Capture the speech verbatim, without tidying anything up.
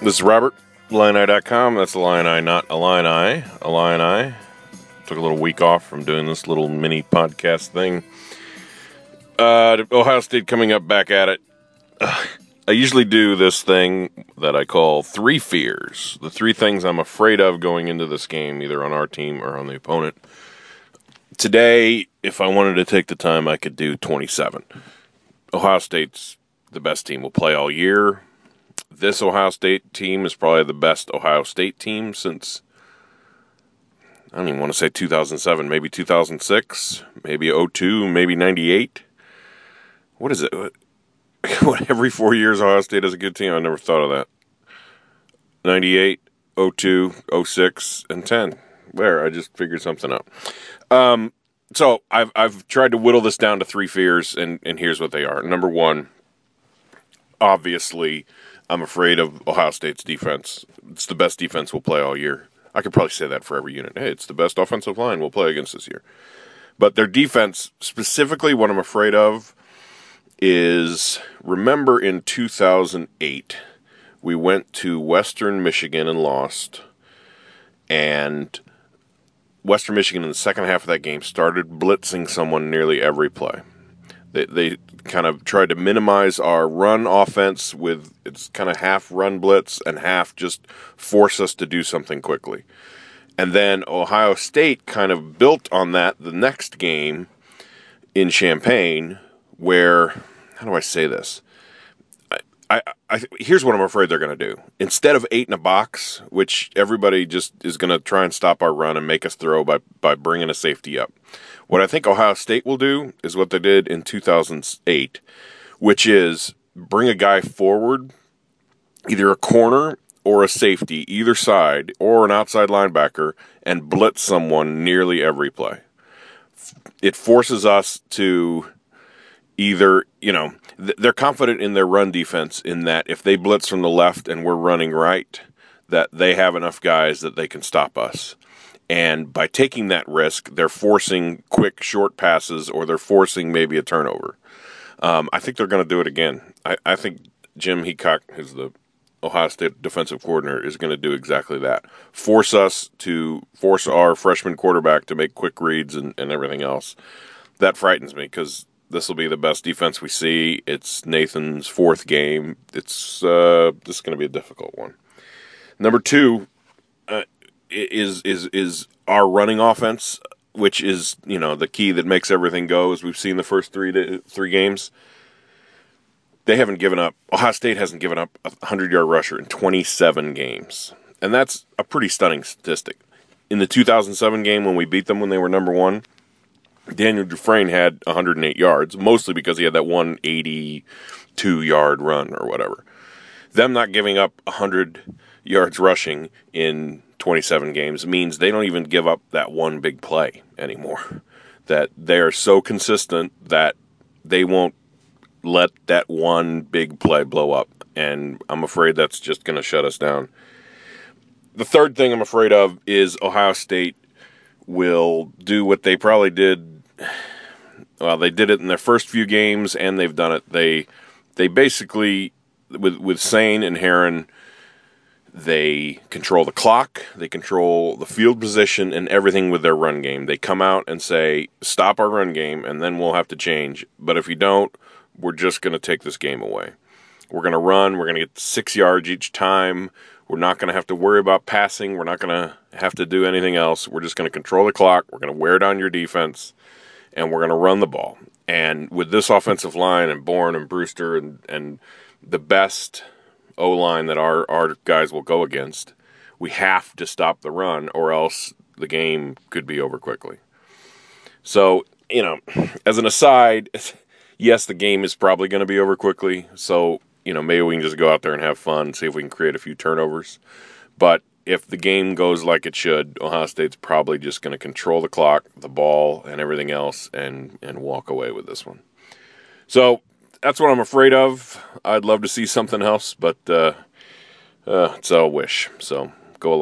This is Robert, Illini dot com. That's Illini, not Illini. Illini. Took a little week off from doing this little mini podcast thing. Uh, Ohio State coming up back at it. Uh, I usually do this thing that I call three fears. The three things I'm afraid of going into this game, either on our team or on the opponent. Today, if I wanted to take the time, I could do twenty-seven. Ohio State's the best team we'll play all year. This Ohio State team is probably the best Ohio State team since, I don't even want to say two thousand seven, maybe two thousand six, maybe oh two, maybe ninety-eight. What is it? What, every four years Ohio State has a good team? I never thought of that. ninety-eight, oh two, oh six, and ten. There, I just figured something out. Um, so I've I've tried to whittle this down to three fears, and, and here's what they are. Number one, obviously, I'm afraid of Ohio State's defense. It's the best defense we'll play all year. I could probably say that for every unit. Hey, it's the best offensive line we'll play against this year. But their defense, specifically what I'm afraid of, is, remember in two thousand eight, we went to Western Michigan and lost, and Western Michigan in the second half of that game started blitzing someone nearly every play. They they kind of tried to minimize our run offense with it's kind of half run blitz and half just force us to do something quickly. And then Ohio State kind of built on that the next game in Champaign where, how do I say this? I, I, I here's what I'm afraid they're going to do. Instead of eight in a box, which everybody just is going to try and stop our run and make us throw by, by bringing a safety up. What I think Ohio State will do is what they did in two thousand eight, which is bring a guy forward, either a corner or a safety, either side, or an outside linebacker, and blitz someone nearly every play. It forces us to either, you know, they're confident in their run defense in that if they blitz from the left and we're running right, that they have enough guys that they can stop us. And by taking that risk, they're forcing quick, short passes, or they're forcing maybe a turnover. Um, I think they're going to do it again. I, I think Jim Heacock, who's the Ohio State defensive coordinator, is going to do exactly that. Force us to force our freshman quarterback to make quick reads and, and everything else. That frightens me because this will be the best defense we see. It's Nathan's fourth game. It's uh, this is going to be a difficult one. Number two, uh, is is is our running offense, which is, you know, the key that makes everything go, as we've seen the first three to, three games. They haven't given up. Ohio State hasn't given up a hundred-yard rusher in twenty-seven games, and that's a pretty stunning statistic. In the two thousand seven game when we beat them when they were number one, Daniel Dufresne had one hundred eight yards, mostly because he had that one eighty-two-yard run or whatever. Them not giving up one hundred yards rushing in twenty-seven games means they don't even give up that one big play anymore. That they are so consistent that they won't let that one big play blow up. And I'm afraid that's just going to shut us down. The third thing I'm afraid of is Ohio State will do what they probably did. Well, they did it in their first few games, and they've done it. They they basically, with with Sane and Herron, they control the clock, they control the field position, and everything with their run game. They come out and say, stop our run game, and then we'll have to change. But if you don't, we're just going to take this game away. We're going to run. We're going to get six yards each time. We're not going to have to worry about passing. We're not going to have to do anything else. We're just going to control the clock. We're going to wear down your defense, and we're going to run the ball. And with this offensive line and Bourne and Brewster and, and the best O-line that our, our guys will go against, we have to stop the run or else the game could be over quickly. So, you know, as an aside, yes, the game is probably going to be over quickly. So, you know, maybe we can just go out there and have fun, see if we can create a few turnovers. But if the game goes like it should, Ohio State's probably just going to control the clock, the ball, and everything else and, and walk away with this one. So that's what I'm afraid of. I'd love to see something else, but uh, uh, it's a wish. So